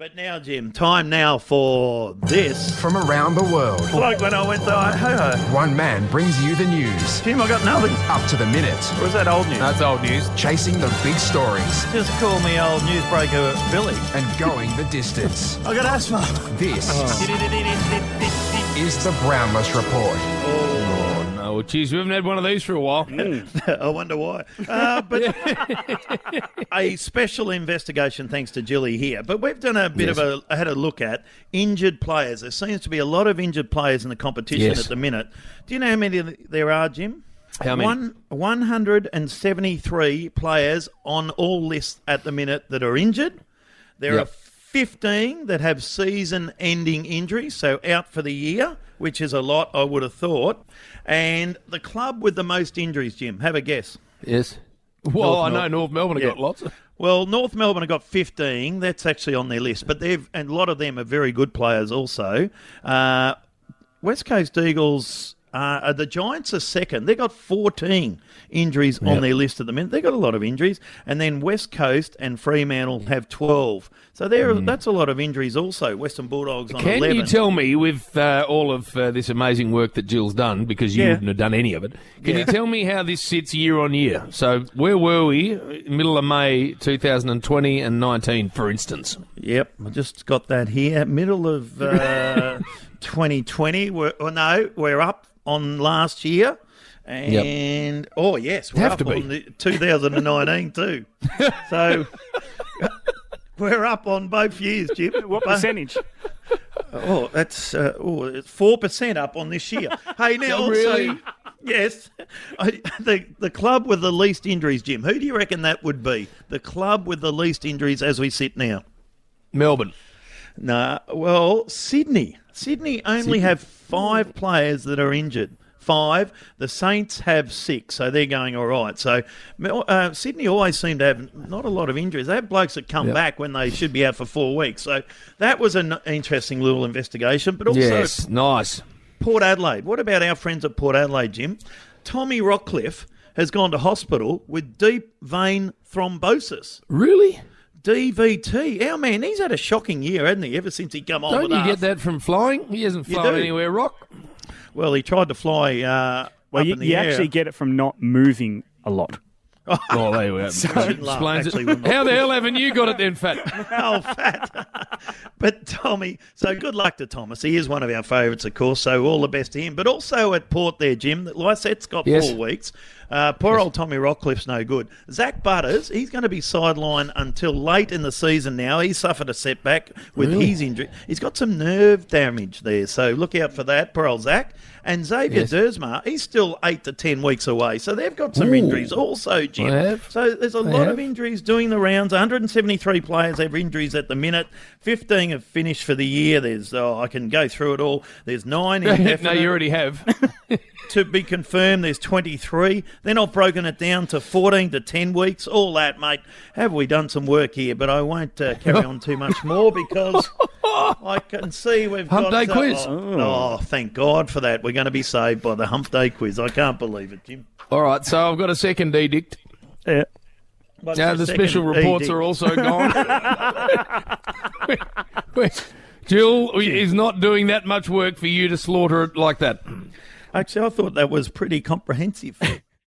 But now, Jim, time now for this. From around the world, Like when I went to Idaho. one man brings you the news. Jim, I got nothing. Up to the minute. Or is that old news? That's old news. Chasing the big stories Just call me old newsbreaker Billy. and going the distance. I got asthma. This is the Brownless Report. Oh, no. Well, geez, we haven't had one of these for a while. I wonder why. But a special investigation thanks to Jilly here. But we've done a bit of had a look at injured players. There seems to be a lot of injured players in the competition at the minute. Do you know how many there are, Jim? How many? 173 players on all lists at the minute that are injured. There are 15 that have season-ending injuries, so out for the year, which is a lot, I would have thought. And the club with the most injuries, Jim, have a guess. Yes. Well, I know North Melbourne have got lots. Well, North Melbourne have got 15. That's actually on their list. But and a lot of them are very good players also. West Coast Eagles, the Giants are second. They've got 14 injuries on their list at the minute. They've got a lot of injuries. And then West Coast and Fremantle have 12. So that's a lot of injuries also. Western Bulldogs on 11. Can you tell me, with all of this amazing work that Jill's done, because you wouldn't have done any of it, can you tell me how this sits year on year? So where were we, middle of May 2020 and 19, for instance? Yep, I just got that here. Middle of 2020. We're up on last year. And, oh, yes, we're up on the 2019 too. So we're up on both years, Jim. What percentage? Oh, that's it's 4% up on this year. Hey, now also, really? Yes, the club with the least injuries, Jim. Who do you reckon that would be? The club with the least injuries as we sit now. Melbourne. No, well, Sydney. Sydney only have 5 players that are injured. 5. The Saints have 6, so they're going all right. So Sydney always seem to have not a lot of injuries. They have blokes that come back when they should be out for 4 weeks. So that was an interesting little investigation. But also, nice. Port Adelaide. What about our friends at Port Adelaide, Jim? Tommy Rockcliffe has gone to hospital with deep vein thrombosis. Really? DVT. Our man, he's had a shocking year, hasn't he, ever since he come on Don't with you us. get that from flying? He hasn't flown anywhere, Rock. Well, he tried to fly up in the air. You actually get it from not moving a lot. Oh, there we go. Explains it. How the hell haven't you got it then, Fat? Oh, Fat. But Tommy, so good luck to Thomas. He is one of our favourites, of course, so all the best to him. But also at Port there, Jim, Lysette's got 4 weeks. Poor old Tommy Rockcliffe's no good. Zach Butters, he's going to be sidelined until late in the season now. He suffered a setback with his injury. He's got some nerve damage there, so look out for that, poor old Zach. And Xavier Dersma, he's still 8 to 10 weeks away, so they've got some injuries also, Jim. So there's a lot of injuries doing the rounds. 173 players have injuries at the minute. 15 have finished for the year. There's I can go through it all. There's 9 indefinite. No, you already have. To be confirmed, there's 23. Then I've broken it down to 14 to 10 weeks. All that, mate. Have we done some work here? But I won't carry on too much more because I can see we've Hump got... Day quiz. Oh, thank God for that. We're going to be saved by the Hump Day quiz. I can't believe it, Jim. All right, so I've got a second edict. Yeah. Now the special reports are also gone. Jill is not doing that much work for you to slaughter it like that. Actually, I thought that was pretty comprehensive.